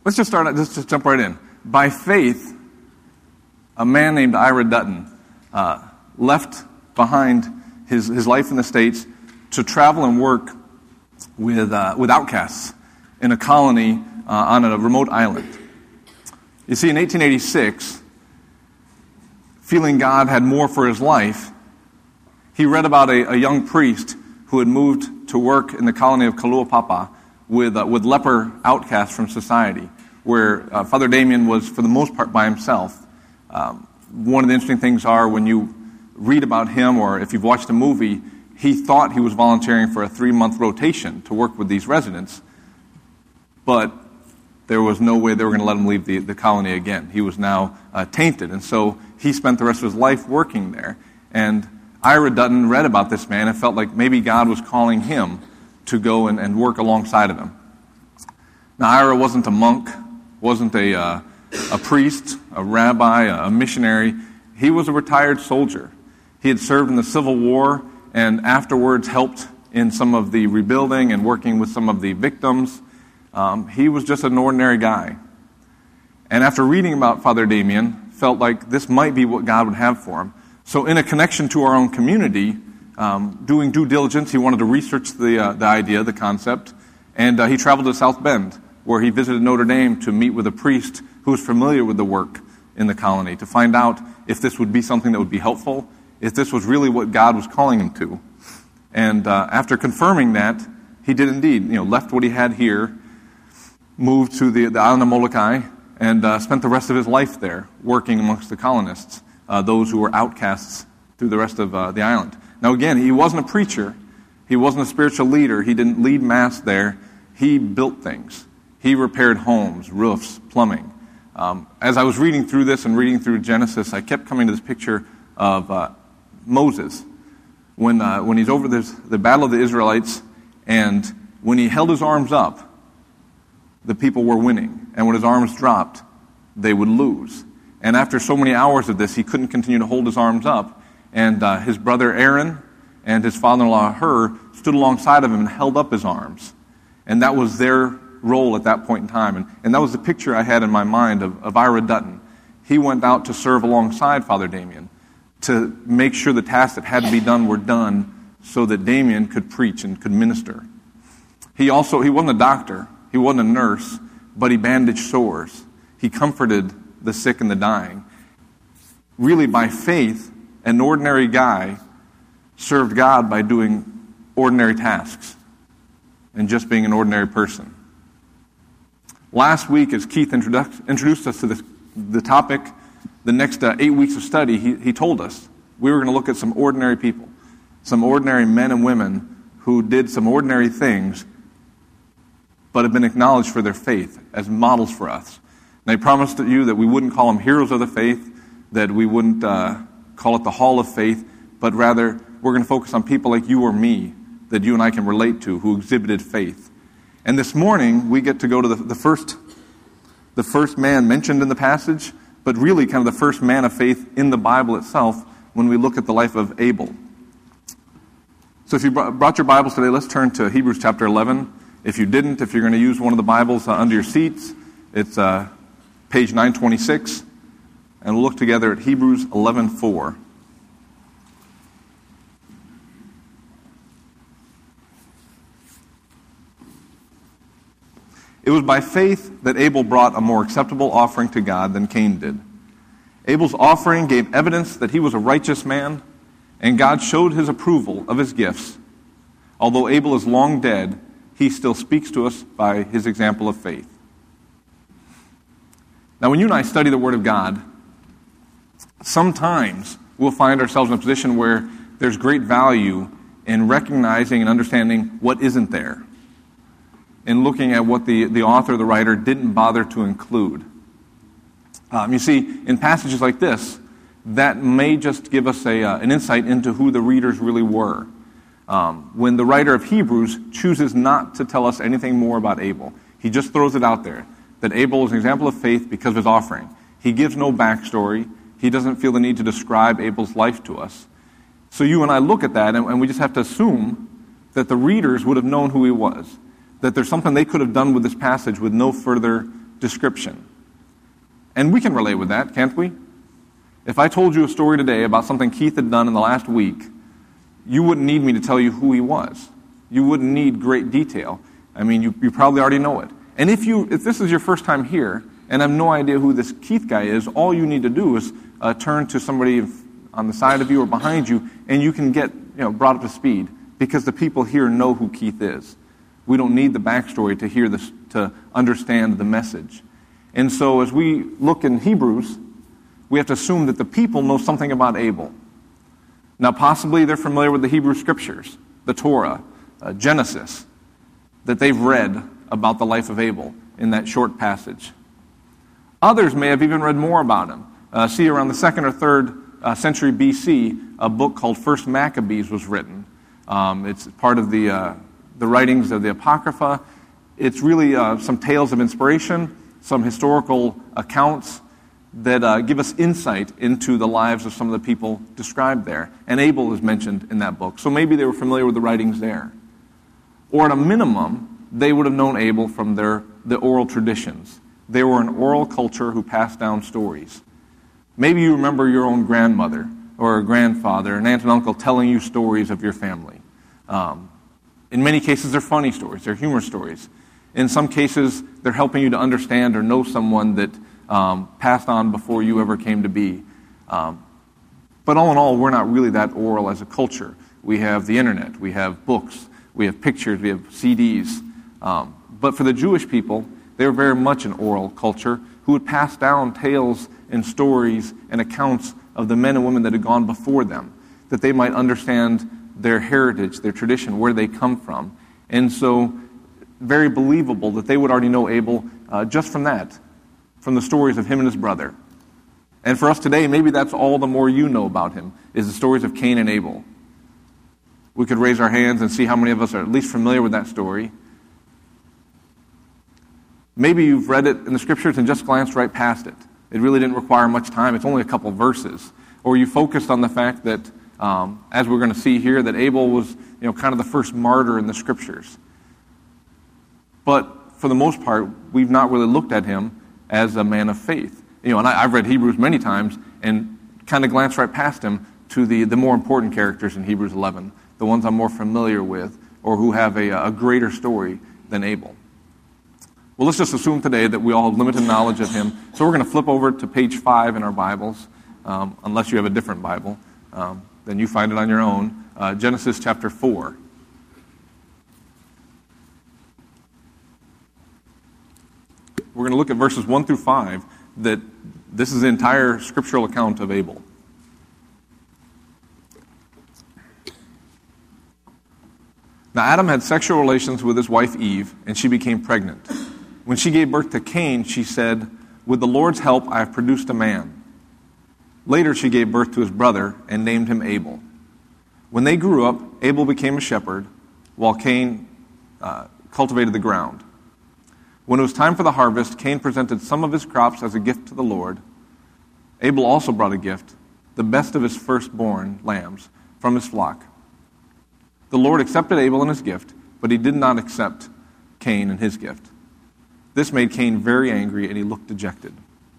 Let's just start, just jump right in. By faith, a man named Ira Dutton left behind his life in the States to travel and work with outcasts in a colony on a remote island. You see, in 1886, feeling God had more for his life, he read about a young priest who had moved to work in the colony of Kalaupapa with leper outcasts from society, where Father Damien was, for the most part, by himself. One of the interesting things are when you read about him, or if you've watched a movie, he thought he was volunteering for a 3-month rotation to work with these residents, but there was no way they were going to let him leave the colony again. He was now tainted, and so he spent the rest of his life working there. And Ira Dutton read about this man and felt like maybe God was calling him to go and work alongside of him. Now, Ira wasn't a monk, wasn't a priest, a rabbi, a missionary. He was a retired soldier. He had served in the Civil War and afterwards helped in some of the rebuilding and working with some of the victims. He was just an ordinary guy. And after reading about Father Damien, felt like this might be what God would have for him. So in a connection to our own community, doing due diligence, he wanted to research the idea, the concept, and he traveled to South Bend, where he visited Notre Dame to meet with a priest who was familiar with the work in the colony, to find out if this would be something that would be helpful, if this was really what God was calling him to. And after confirming that, he did indeed, left what he had here, moved to the island of Molokai, and spent the rest of his life there, working amongst the colonists, those who were outcasts through the rest of the island. Now again, he wasn't a preacher, he wasn't a spiritual leader, he didn't lead mass there, he built things. He repaired homes, roofs, plumbing. As I was reading through this and reading through Genesis, I kept coming to this picture of Moses, when he's over the battle of the Israelites, and when he held his arms up, the people were winning. And when his arms dropped, they would lose. And after so many hours of this, he couldn't continue to hold his arms up. And his brother Aaron and his father-in-law Hur stood alongside of him and held up his arms. And that was their role at that point in time. And that was the picture I had in my mind of Ira Dutton. He went out to serve alongside Father Damien to make sure the tasks that had to be done were done so that Damien could preach and could minister. He wasn't a doctor. He wasn't a nurse, but he bandaged sores. He comforted the sick and the dying. Really, by faith, an ordinary guy served God by doing ordinary tasks and just being an ordinary person. Last week, as Keith introduced us to the topic, the next 8 weeks of study, he told us we were going to look at some ordinary people, some ordinary men and women who did some ordinary things but have been acknowledged for their faith as models for us. And I promised you that we wouldn't call them heroes of the faith, that we wouldn't call it the Hall of Faith, but rather we're going to focus on people like you or me that you and I can relate to who exhibited faith. And this morning, we get to go to the first man mentioned in the passage, but really kind of the first man of faith in the Bible itself when we look at the life of Abel. So if you brought your Bibles today, let's turn to Hebrews chapter 11. If you didn't, if you're going to use one of the Bibles under your seats, it's page 926. And we'll look together at Hebrews 11:4. It was by faith that Abel brought a more acceptable offering to God than Cain did. Abel's offering gave evidence that he was a righteous man, and God showed his approval of his gifts. Although Abel is long dead, he still speaks to us by his example of faith. Now, when you and I study the Word of God, sometimes we'll find ourselves in a position where there's great value in recognizing and understanding what isn't there, in looking at what the author, the writer, didn't bother to include. You see, in passages like this, that may just give us an insight into who the readers really were. When the writer of Hebrews chooses not to tell us anything more about Abel, he just throws it out there, that Abel is an example of faith because of his offering. He gives no backstory. He doesn't feel the need to describe Abel's life to us. So you and I look at that, and we just have to assume that the readers would have known who he was, that there's something they could have done with this passage with no further description. And we can relate with that, can't we? If I told you a story today about something Keith had done in the last week, you wouldn't need me to tell you who he was. You wouldn't need great detail. I mean, you probably already know it. And if this is your first time here and have no idea who this Keith guy is, all you need to do is turn to somebody on the side of you or behind you, and you can get brought up to speed, because the people here know who Keith is. We don't need the backstory to hear this, to understand the message. And so as we look in Hebrews, we have to assume that the people know something about Abel. Now, possibly they're familiar with the Hebrew Scriptures, the Torah, Genesis, that they've read about the life of Abel in that short passage. Others may have even read more about him. See, around the 2nd or 3rd century BC, a book called First Maccabees was written. It's part of the writings of the Apocrypha. It's really some tales of inspiration, some historical accounts that give us insight into the lives of some of the people described there. And Abel is mentioned in that book. So maybe they were familiar with the writings there. Or at a minimum, they would have known Abel from the oral traditions. They were an oral culture who passed down stories. Maybe you remember your own grandmother or a grandfather, an aunt and uncle telling you stories of your family. In many cases, they're funny stories. They're humor stories. In some cases, they're helping you to understand or know someone that passed on before you ever came to be. But all in all, we're not really that oral as a culture. We have the internet. We have books. We have pictures. We have CDs. But for the Jewish people, they were very much an oral culture who would pass down tales and stories and accounts of the men and women that had gone before them, that they might understand their heritage, their tradition, where they come from. And so, very believable that they would already know Abel just from that, from the stories of him and his brother. And for us today, maybe that's all the more you know about him, is the stories of Cain and Abel. We could raise our hands and see how many of us are at least familiar with that story. Maybe you've read it in the Scriptures and just glanced right past it. It really didn't require much time. It's only a couple verses. Or you focused on the fact that, as we're going to see here, that Abel was kind of the first martyr in the Scriptures. But for the most part, we've not really looked at him as a man of faith. And I've read Hebrews many times and kind of glanced right past him to the more important characters in Hebrews 11, the ones I'm more familiar with or who have a greater story than Abel. Well, let's just assume today that we all have limited knowledge of him. So we're going to flip over to page 5 in our Bibles, unless you have a different Bible. Then you find it on your own. Genesis chapter 4. We're going to look at verses 1 through 5. That this is the entire scriptural account of Abel. Now Adam had sexual relations with his wife Eve, and she became pregnant. When she gave birth to Cain, she said, "With the Lord's help, I have produced a man." Later, she gave birth to his brother and named him Abel. When they grew up, Abel became a shepherd, while Cain cultivated the ground. When it was time for the harvest, Cain presented some of his crops as a gift to the Lord. Abel also brought a gift, the best of his firstborn lambs from his flock. The Lord accepted Abel and his gift, but he did not accept Cain and his gift. This made Cain very angry, and he looked dejected.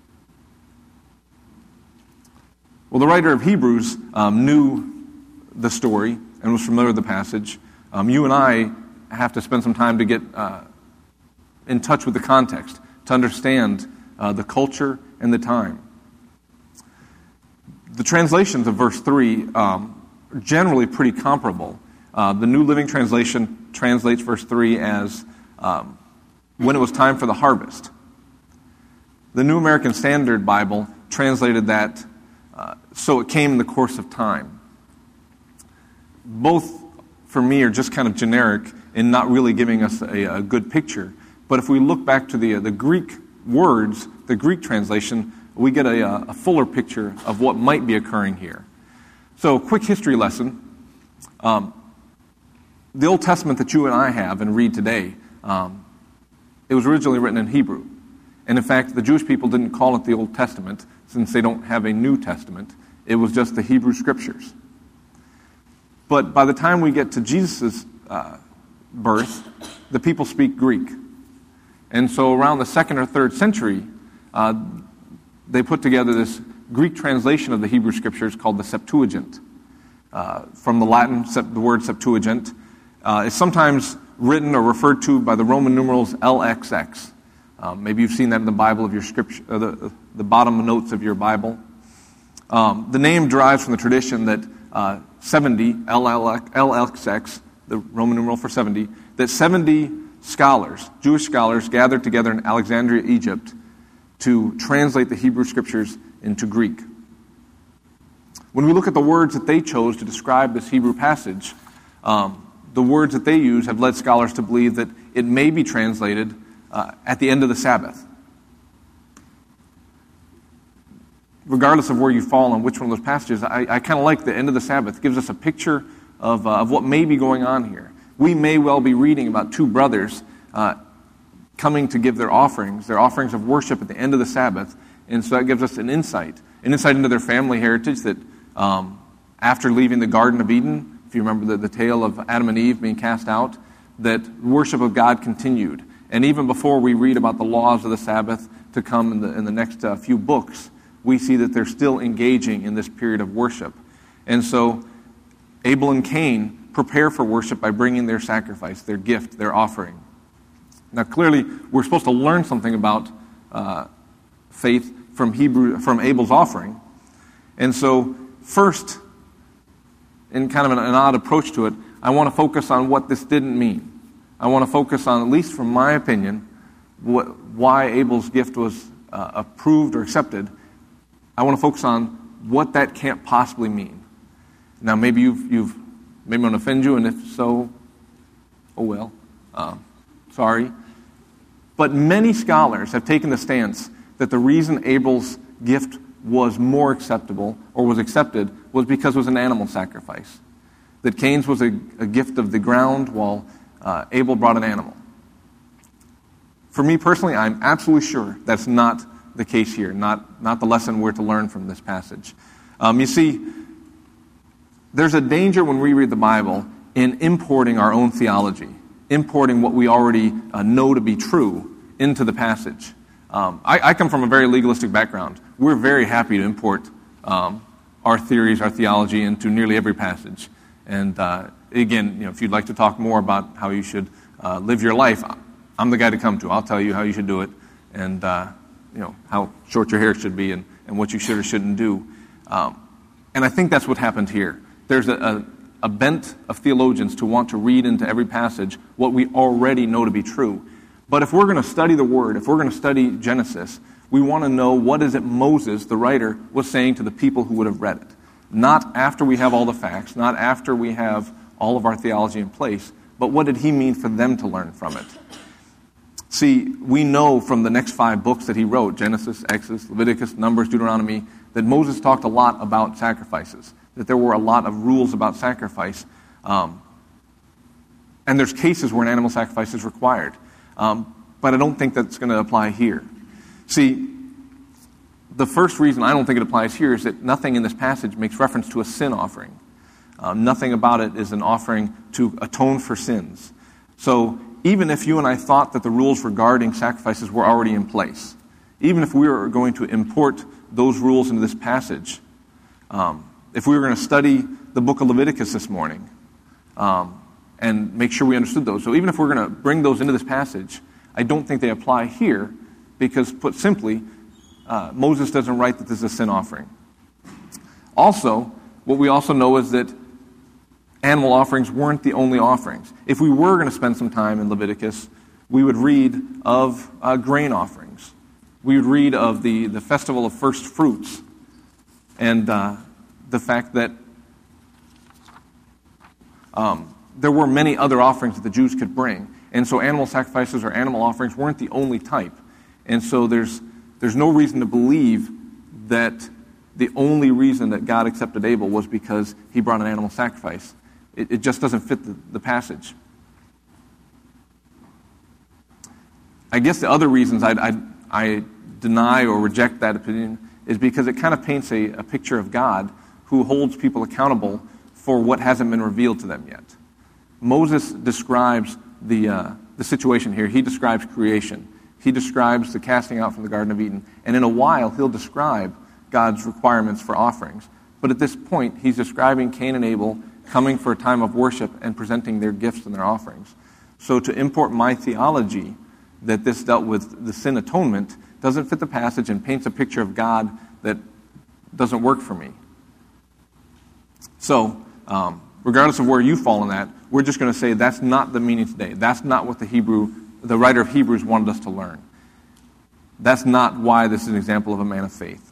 Well, the writer of Hebrews knew the story and was familiar with the passage. You and I have to spend some time to get in touch with the context, to understand the culture and the time. The translations of verse 3 are generally pretty comparable. The New Living Translation translates verse 3 as when it was time for the harvest. The New American Standard Bible translated that so it came in the course of time. Both, for me, are just kind of generic and not really giving us a good picture. But if we look back to the Greek words, the Greek translation, we get a fuller picture of what might be occurring here. So, quick history lesson. The Old Testament that you and I have and read today, it was originally written in Hebrew. And in fact, the Jewish people didn't call it the Old Testament since they don't have a New Testament. It was just the Hebrew Scriptures. But by the time we get to Jesus' birth, the people speak Greek. And so around the 2nd or 3rd century, they put together this Greek translation of the Hebrew Scriptures called the Septuagint. From the Latin, the word Septuagint is sometimes written or referred to by the Roman numerals LXX. Maybe you've seen that in the Bible of your scripture, the bottom notes of your Bible. The name derives from the tradition that 70, LXX, the Roman numeral for 70, that 70 scholars, Jewish scholars, gathered together in Alexandria, Egypt, to translate the Hebrew Scriptures into Greek. When we look at the words that they chose to describe this Hebrew passage, the words that they use have led scholars to believe that it may be translated at the end of the Sabbath. Regardless of where you fall on which one of those passages, I kind of like the end of the Sabbath. It gives us a picture of what may be going on here. We may well be reading about two brothers coming to give their offerings of worship at the end of the Sabbath, and so that gives us an insight into their family heritage that after leaving the Garden of Eden, if you remember the tale of Adam and Eve being cast out, that worship of God continued. And even before we read about the laws of the Sabbath to come in the next few books, we see that they're still engaging in this period of worship. And so Abel and Cain prepare for worship by bringing their sacrifice, their gift, their offering. Now clearly, we're supposed to learn something about faith from Abel's offering. And so first, in kind of an odd approach to it, I want to focus on what this didn't mean. I want to focus on, at least from my opinion, why Abel's gift was approved or accepted. I want to focus on what that can't possibly mean. Now, maybe maybe I'm going to offend you, and if so, oh well, sorry. But many scholars have taken the stance that the reason Abel's gift was more acceptable or was accepted was because it was an animal sacrifice. That Cain's was a gift of the ground while Abel brought an animal. For me personally, I'm absolutely sure that's not the case here, not the lesson we're to learn from this passage. You see, there's a danger when we read the Bible in importing our own theology, importing what we already know to be true into the passage. I come from a very legalistic background. We're very happy to import our theories, our theology into nearly every passage. And again, if you'd like to talk more about how you should live your life, I'm the guy to come to. I'll tell you how you should do it, and how short your hair should be, and what you should or shouldn't do. And I think that's what happened here. There's a bent of theologians to want to read into every passage what we already know to be true. But if we're going to study the Word, if we're going to study Genesis, we want to know what is it Moses, the writer, was saying to the people who would have read it. Not after we have all the facts, not after we have all of our theology in place, but what did he mean for them to learn from it? See, we know from the next 5 books that he wrote, Genesis, Exodus, Leviticus, Numbers, Deuteronomy, that Moses talked a lot about sacrifices, that there were a lot of rules about sacrifice. And there's cases where an animal sacrifice is required. But I don't think that's going to apply here. See, the first reason I don't think it applies here is that nothing in this passage makes reference to a sin offering. Nothing about it is an offering to atone for sins. So even if you and I thought that the rules regarding sacrifices were already in place, even if we were going to import those rules into this passage, if we were going to study the book of Leviticus this morning and make sure we understood those, so even if we're going to bring those into this passage, I don't think they apply here because, put simply, Moses doesn't write that this is a sin offering. Also, what we also know is that animal offerings weren't the only offerings. If we were going to spend some time in Leviticus, we would read of grain offerings. We would read of the festival of first fruits and the fact that there were many other offerings that the Jews could bring. And so animal sacrifices or animal offerings weren't the only type. And so there's no reason to believe that the only reason that God accepted Abel was because he brought an animal sacrifice. It just doesn't fit the passage. I guess the other reasons I deny or reject that opinion is because it kind of paints a picture of God who holds people accountable for what hasn't been revealed to them yet. Moses describes the situation here. He describes creation. he describes the casting out from the Garden of Eden. And in a while, he'll describe God's requirements for offerings. But at this point, he's describing Cain and Abel coming for a time of worship and presenting their gifts and their offerings. So to import my theology that this dealt with the sin atonement doesn't fit the passage and paints a picture of God that doesn't work for me. So, regardless of where you fall in that, we're just going to say that's not the meaning today. That's not what the writer of Hebrews wanted us to learn. That's not why this is an example of a man of faith.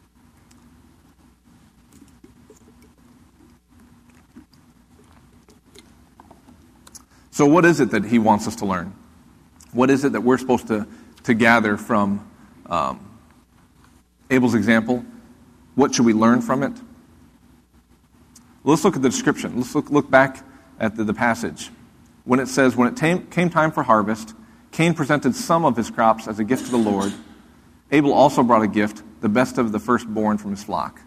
So what is it that he wants us to learn? What is it that we're supposed to gather from Abel's example? What should we learn from it? Well, let's look at the description. Let's look back at the passage. When it says, when it came time for harvest, Cain presented some of his crops as a gift to the Lord. Abel also brought a gift, the best of the firstborn from his flock.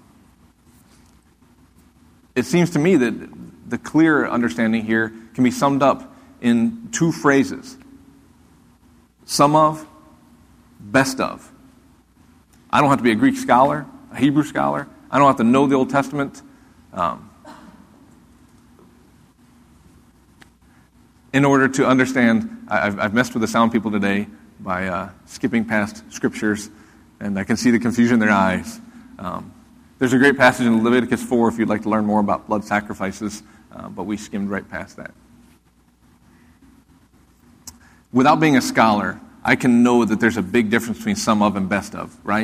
It seems to me that the clear understanding here can be summed up in two phrases. Some of, best of. I don't have to be a Greek scholar, a Hebrew scholar. I don't have to know the Old Testament. In order to understand, I've messed with the sound people today by skipping past scriptures, and I can see the confusion in their eyes. There's a great passage in Leviticus 4 if you'd like to learn more about blood sacrifices, but we skimmed right past that. Without being a scholar, I can know that there's a big difference between some of and best of, right?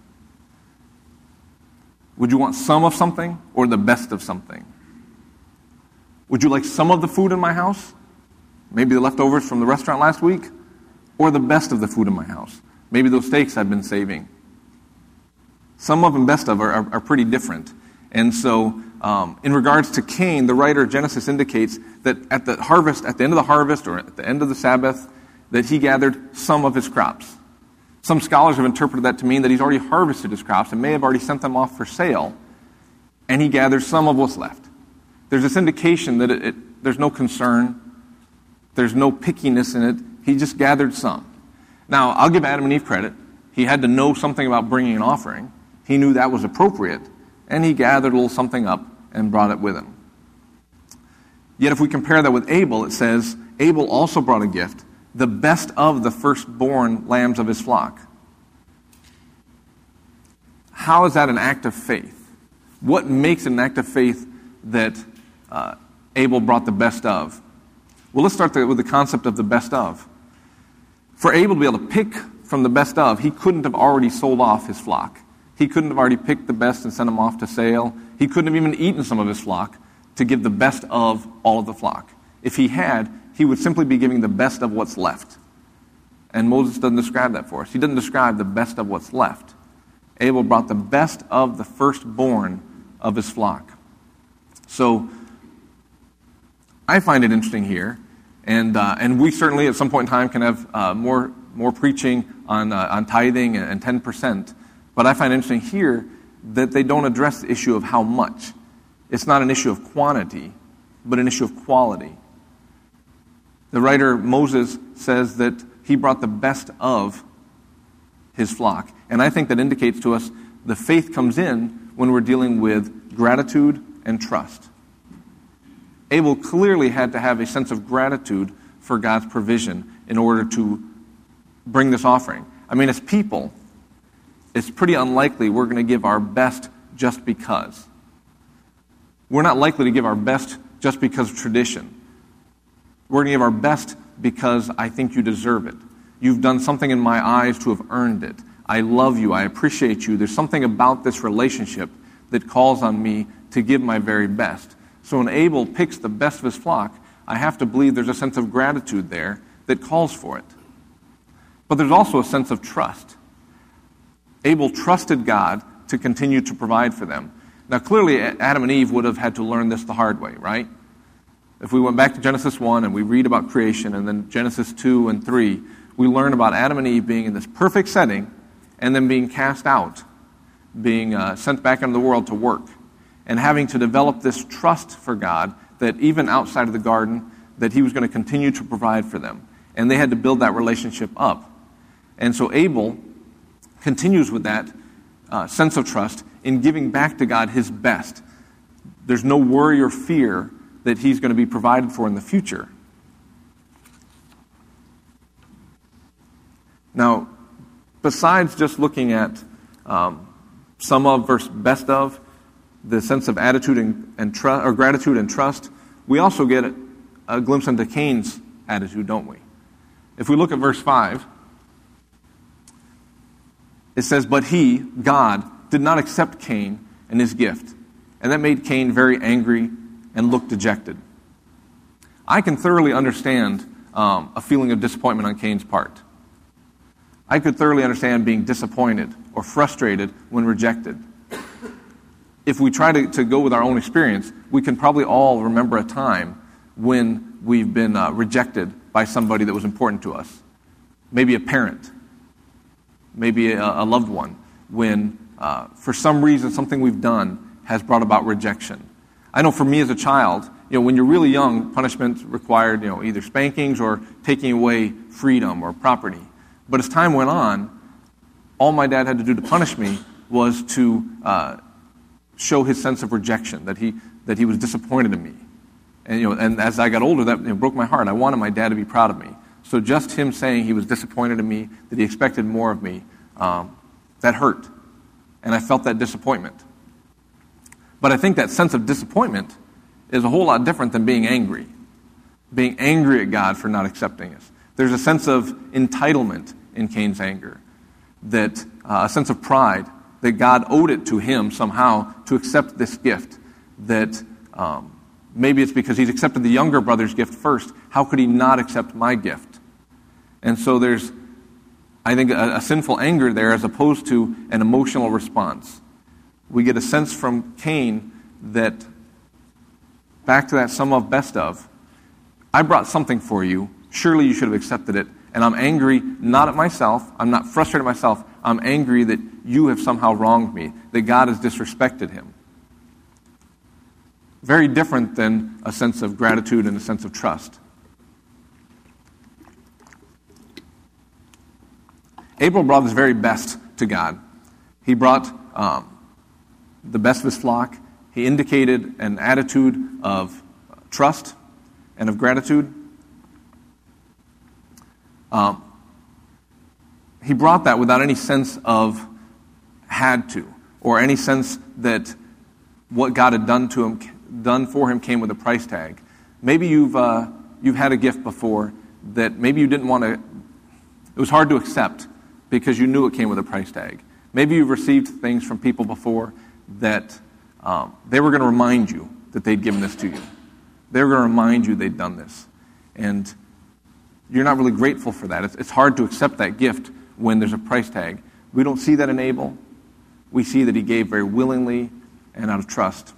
Would you want some of something or the best of something? Would you like some of the food in my house? Maybe the leftovers from the restaurant last week? Or the best of the food in my house? Maybe those steaks I've been saving. Some of and best of are pretty different. And so, in regards to Cain, the writer of Genesis indicates that at the end of the harvest, or at the end of the Sabbath, that he gathered some of his crops. Some scholars have interpreted that to mean that he's already harvested his crops and may have already sent them off for sale, and he gathers some of what's left. There's this indication that there's no concern, there's no pickiness in it. He just gathered some. Now, I'll give Adam and Eve credit. He had to know something about bringing an offering. He knew that was appropriate, and he gathered a little something up and brought it with him. Yet if we compare that with Abel, it says, Abel also brought a gift, the best of the firstborn lambs of his flock. How is that an act of faith? What makes it an act of faith that Abel brought the best of? Well, let's start with the concept of the best of. For Abel to be able to pick from the best of, he couldn't have already sold off his flock. He couldn't have already picked the best and sent them off to sale. He couldn't have even eaten some of his flock to give the best of all of the flock. If he had, he would simply be giving the best of what's left. And Moses doesn't describe that for us. He doesn't describe the best of what's left. Abel brought the best of the firstborn of his flock. So, I find it interesting here, and we certainly at some point in time can have more preaching on tithing and 10%. But I find it interesting here that they don't address the issue of how much. It's not an issue of quantity, but an issue of quality. The writer Moses says that he brought the best of his flock. And I think that indicates to us the faith comes in when we're dealing with gratitude and trust. Abel clearly had to have a sense of gratitude for God's provision in order to bring this offering. I mean, as people, it's pretty unlikely we're going to give our best just because. We're not likely to give our best just because of tradition. We're going to give our best because I think you deserve it. You've done something in my eyes to have earned it. I love you. I appreciate you. There's something about this relationship that calls on me to give my very best. So when Abel picks the best of his flock, I have to believe there's a sense of gratitude there that calls for it. But there's also a sense of trust. Abel trusted God to continue to provide for them. Now clearly Adam and Eve would have had to learn this the hard way, right? If we went back to Genesis 1 and we read about creation, and then Genesis 2 and 3, we learn about Adam and Eve being in this perfect setting and then being cast out, being sent back into the world to work, and having to develop this trust for God that even outside of the garden, that he was going to continue to provide for them. And they had to build that relationship up. And so Abel continues with that sense of trust in giving back to God his best. There's no worry or fear that he's going to be provided for in the future. Now, besides just looking at some of versus best of, the sense of attitude and trust, or gratitude and trust, we also get a glimpse into Cain's attitude, don't we? If we look at verse 5, it says, "But he, God, did not accept Cain and his gift, and that made Cain very angry and looked dejected." I can thoroughly understand a feeling of disappointment on Cain's part. I could thoroughly understand being disappointed or frustrated when rejected. If we try to go with our own experience, we can probably all remember a time when we've been rejected by somebody that was important to us. Maybe a parent, maybe a loved one, when for some reason something we've done has brought about rejection. I know for me as a child, when you're really young, punishment required either spankings or taking away freedom or property. But as time went on, all my dad had to do to punish me was to show his sense of rejection, that he was disappointed in me. And as I got older, that broke my heart. I wanted my dad to be proud of me. So just him saying he was disappointed in me, that he expected more of me, that hurt. And I felt that disappointment. But I think that sense of disappointment is a whole lot different than being angry. Being angry at God for not accepting us. There's a sense of entitlement in Cain's anger. That a sense of pride, that God owed it to him somehow to accept this gift. That maybe it's because he's accepted the younger brother's gift first. How could he not accept my gift? And so there's, I think, a sinful anger there as opposed to an emotional response. We get a sense from Cain that, back to that sum of best of, I brought something for you, surely you should have accepted it, and I'm angry not at myself, I'm not frustrated at myself, I'm angry that you have somehow wronged me, that God has disrespected him. Very different than a sense of gratitude and a sense of trust. Abel brought his very best to God. He brought the best of his flock. He indicated an attitude of trust and of gratitude. He brought that without any sense of had to, or any sense that what God had done for him came with a price tag. Maybe you've had a gift before that maybe you didn't want to. It was hard to accept because you knew it came with a price tag. Maybe you've received things from people before that they were going to remind you that they'd given this to you. They were going to remind you they'd done this, and you're not really grateful for that. It's hard to accept that gift when there's a price tag. We don't see that in Abel. We see that he gave very willingly and out of trust.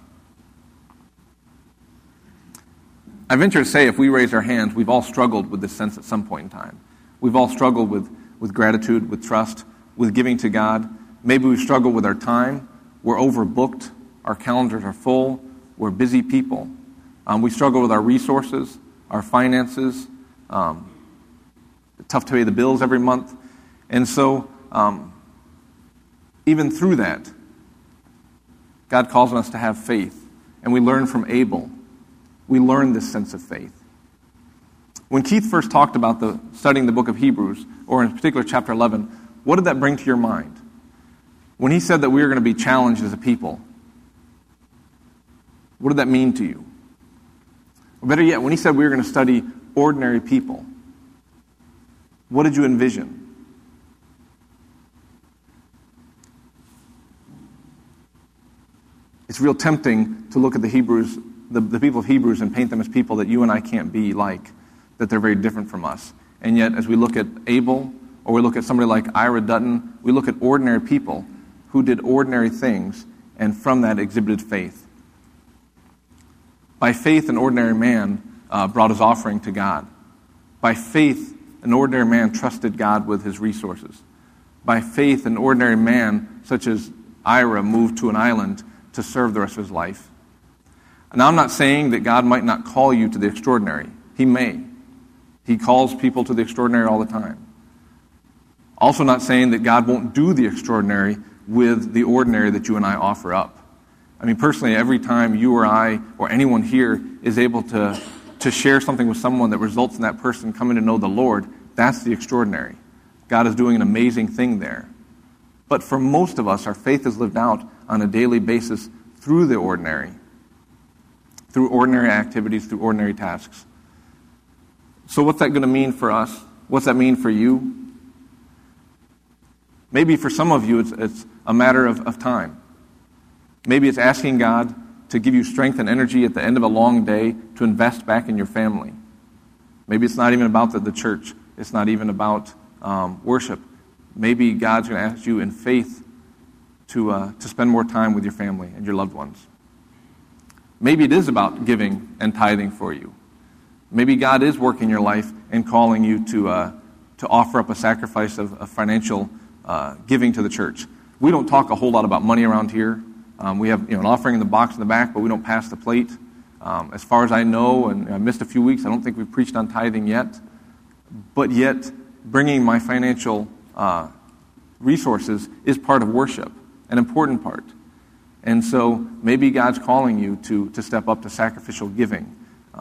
I venture to say if we raise our hands, we've all struggled with this sense at some point in time. We've all struggled with gratitude, with trust, with giving to God. Maybe we've struggled with our time. We're overbooked. Our calendars are full. We're busy people. We struggle with our resources, our finances. Tough to pay the bills every month. And so, even through that, God calls on us to have faith. And we learn from Abel. We learn this sense of faith. When Keith first talked about studying the book of Hebrews, or in particular chapter 11, what did that bring to your mind? When he said that we were going to be challenged as a people, what did that mean to you? Or better yet, when he said we were going to study ordinary people, what did you envision? It's real tempting to look at the Hebrews, the people of Hebrews, and paint them as people that you and I can't be like, that they're very different from us. And yet, as we look at Abel, or we look at somebody like Ira Dutton, we look at ordinary people who did ordinary things, and from that exhibited faith. By faith, an ordinary man brought his offering to God. By faith, an ordinary man trusted God with his resources. By faith, an ordinary man, such as Ira, moved to an island to serve the rest of his life. Now, I'm not saying that God might not call you to the extraordinary. He may. He calls people to the extraordinary all the time. Also not saying that God won't do the extraordinary with the ordinary that you and I offer up. I mean, personally, every time you or I or anyone here is able to share something with someone that results in that person coming to know the Lord, that's the extraordinary. God is doing an amazing thing there. But for most of us, our faith is lived out on a daily basis through the ordinary, through ordinary activities, through ordinary tasks. So what's that going to mean for us? What's that mean for you? Maybe for some of you, it's a matter of time. Maybe it's asking God to give you strength and energy at the end of a long day to invest back in your family. Maybe it's not even about the church. It's not even about worship. Maybe God's going to ask you in faith to spend more time with your family and your loved ones. Maybe it is about giving and tithing for you. Maybe God is working your life and calling you to offer up a sacrifice of financial giving to the church. We don't talk a whole lot about money around here. We have an offering in the box in the back, but we don't pass the plate. As far as I know, and I missed a few weeks, I don't think we've preached on tithing yet. But yet, bringing my financial resources is part of worship, an important part. And so maybe God's calling you to step up to sacrificial giving.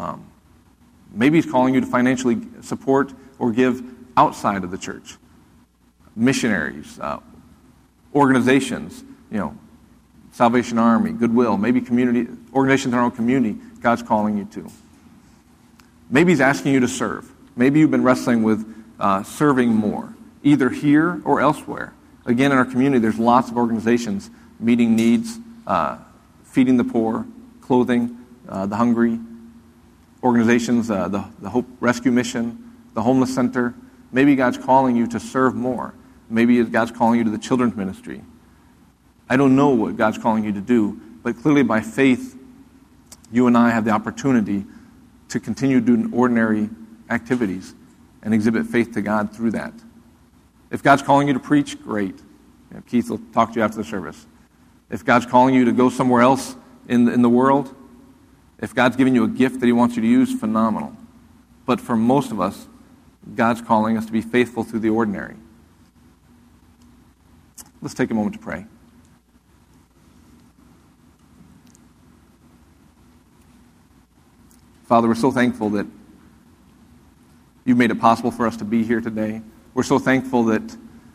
Maybe He's calling you to financially support or give outside of the church. Missionaries, organizations, Salvation Army, Goodwill, maybe community organizations in our own community, God's calling you to. Maybe He's asking you to serve. Maybe you've been wrestling with serving more, either here or elsewhere. Again, in our community, there's lots of organizations meeting needs, feeding the poor, clothing the hungry, organizations, the Hope Rescue Mission, the Homeless Center. Maybe God's calling you to serve more. Maybe God's calling you to the children's ministry. I don't know what God's calling you to do, but clearly by faith, you and I have the opportunity to continue doing ordinary activities and exhibit faith to God through that. If God's calling you to preach, great. Keith will talk to you after the service. If God's calling you to go somewhere else in the world, if God's giving you a gift that He wants you to use, phenomenal. But for most of us, God's calling us to be faithful through the ordinary. Let's take a moment to pray. Father, we're so thankful that You've made it possible for us to be here today. We're so thankful that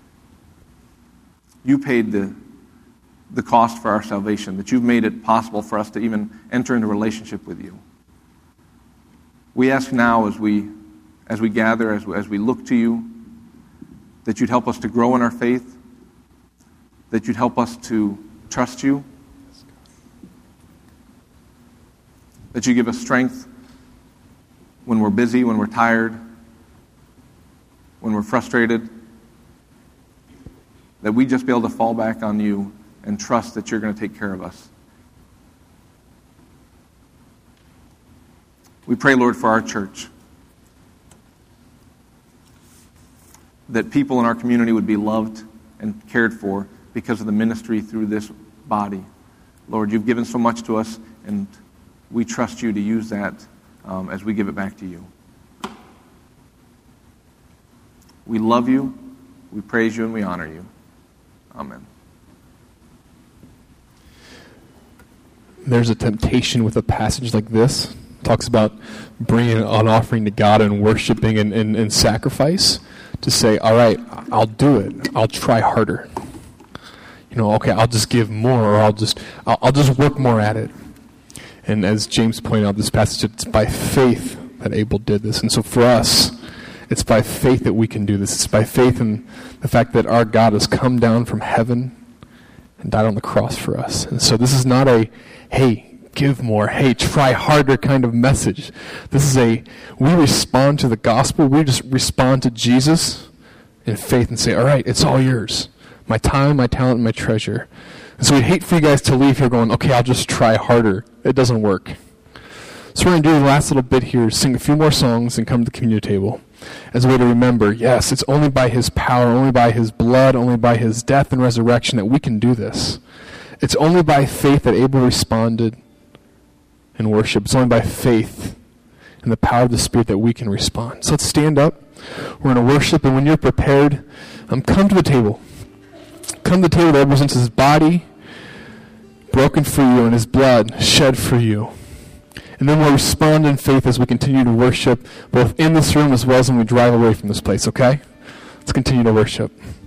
You paid the cost for our salvation, that You've made it possible for us to even enter into a relationship with You. We ask now as we gather, as we look to You, that You'd help us to grow in our faith, that You'd help us to trust You, that You give us strength when we're busy, when we're tired, when we're frustrated, that we just be able to fall back on You and trust that You're going to take care of us. We pray, Lord, for our church, that people in our community would be loved and cared for because of the ministry through this body. Lord, You've given so much to us, and we trust You to use that as we give it back to You. We love You, we praise You, and we honor You. Amen. There's a temptation with a passage like this. It talks about bringing an offering to God and worshiping and sacrifice, to say, all right, I'll do it. I'll try harder. Okay, I'll just give more, or I'll just work more at it. And as James pointed out, this passage, it's by faith that Abel did this. And so for us, it's by faith that we can do this. It's by faith in the fact that our God has come down from heaven and died on the cross for us. And so this is not a, hey, give more, hey, try harder kind of message. This is we respond to the gospel. We just respond to Jesus in faith and say, all right, it's all yours. My time, my talent, and my treasure. And so we'd hate for you guys to leave here going, okay, I'll just try harder. It doesn't work. So we're going to do the last little bit here, sing a few more songs, and come to the communion table as a way to remember, yes, it's only by His power, only by His blood, only by His death and resurrection that we can do this. It's only by faith that Abel responded in worship. It's only by faith and the power of the Spirit that we can respond. So let's stand up. We're going to worship, and when you're prepared, come to the table. Come to the table that represents his body broken for you and his blood shed for you. And then we'll respond in faith as we continue to worship, both in this room as well as when we drive away from this place, okay? Let's continue to worship.